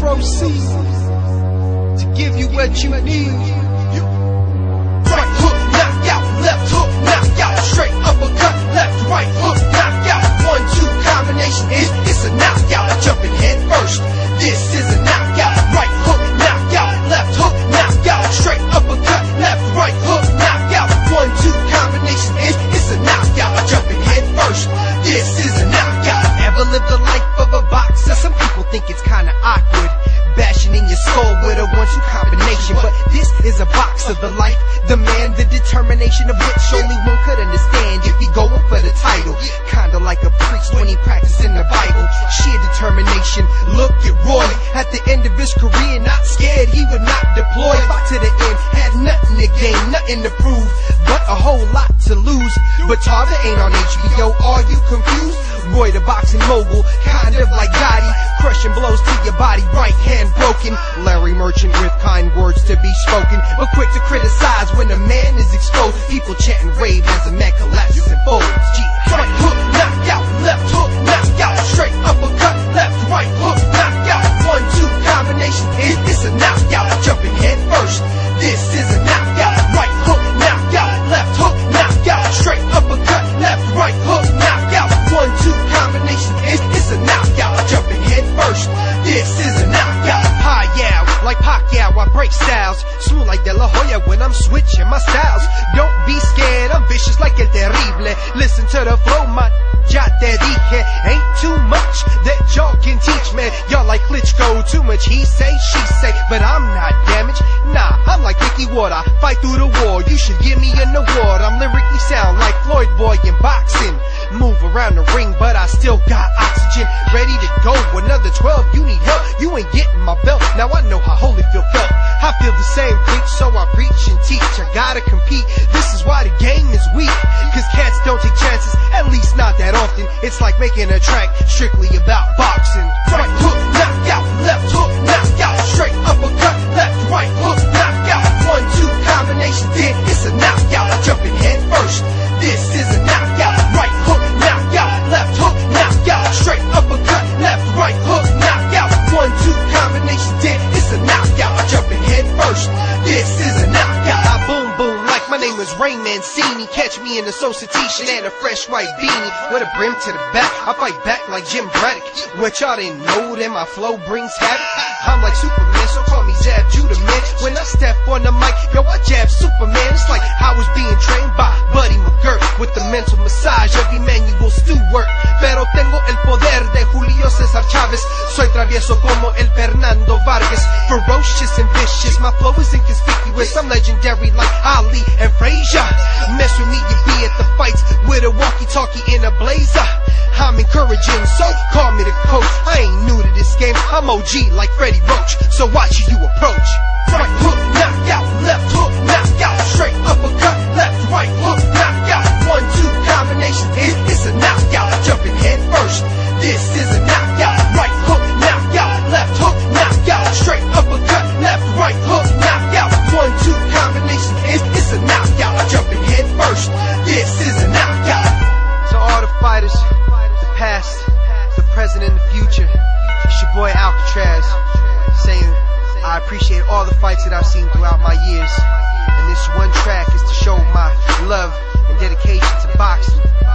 proceed to give you what you need. Right hook, knockout, left hook, knockout, straight uppercut, left, right hook, knockout, 1-2 combination, it's a knockout, jumping head first, this is a knockout, right hook, knockout, left hook, knockout, straight uppercut, left, right hook, knockout, 1-2 combination, it's a knockout, jumping head first, this is a knockout. Ever lived the life of a boxer? Some people think it's kinda awkward, bashing in your skull with a 1-2 combination, but this is a box of the life, the man, the determination of which only one could understand if he going for the title. Kinda like a priest when he practicing the Bible, sheer determination. Look at Roy, at the end of his career, not scared, he would not deploy. Fought to the end, had nothing to gain, nothing to prove, but a whole lot to lose. But Tarver ain't on HBO, are you confused? Roy the boxing mogul, kind of like Gotti, crushing blows to your body, right hand broken. Larry Merchant with kind words to be spoken, but quick to criticize when a man is exposed. People chanting rave as a man collapses and folds. Right hook, knockout, left hook, knockout, straight uppercut, left, right hook, knockout, 1-2 combination, it's a knockout, jumping head first, this is a knockout. Right hook, knockout, left hook, knockout, straight uppercut, left, right hook, knockout, 1-2 combination, it's a knockout, jumping head first, this is a knockout. Pacquiao, like Pacquiao, I break styles, smooth like De La Hoya when I'm switching my styles. Don't be scared, I'm vicious like El Terrible. Listen to the flow, man, ya te dije. Ain't too much that y'all can teach, man. Y'all like Klitschko, too much he say, she say, but I'm not damaged. Nah, I'm like Ricky Ward, I fight through the war. You should give me an award. I'm lyrically sound like Floyd Boy in boxing. Move around the ring, but I still got oxygen. Ready to go, another 12, you need help. You ain't getting my belt, now I know how Holyfield felt. I feel the same preach, so I preach and teach. I gotta compete, this is why the game is weak. Cause cats don't take chances, at least not that often. It's like making a track strictly about boxing. Right hook, knockout, left hook, knockout, straight uppercut, left, right hook, knockout, 1-2 combination, it's a knockout, jumping head first, this is a knockout. Right hook, knockout, left hook, knockout, straight uppercut, left, right hook, knockout, 1-2 combination, it's a knockout, jumping head first, this is a knockout. I boom boom like my name is Ray Mancini. Catch me in the Societation and a fresh white beanie with a brim to the back. I fight back like Jim Braddock. What y'all didn't know that my flow brings havoc. I'm like Superman, so call me Zab Judah, man. When I step on the mic, yo, I jab Superman. It's like I was being trained by Buddy McGirt with the mental massage of Emmanuel Stewart. Pero tengo el poder de Julio Cesar Chavez. Soy travieso como el Fernando Vargas. Ferocious and vicious, my flow is inconspicuous. I'm legendary like Ali and Frazier. Mess with me, you be at the fights with a walkie-talkie in a blazer. I'm encouraging, so call me the coach. I ain't new to this game, I'm OG like Freddie Roach. So watch who you approach. Right hook, knockout, left hook, knockout, straight uppercut, left, right hook, knockout, 1-2 combination, it's a knockout, jumping head first, this is a knockout. Right hook, knockout, left hook, knockout, straight uppercut, left, right hook, knockout, 1-2 combination, it's a knockout, jumping head first, this is a knockout. To all the fighters, the past, the present and the future, it's your boy Alcatraz, saying I appreciate all the fights that I've seen throughout my years, and this one track is to show my love and dedication to boxing.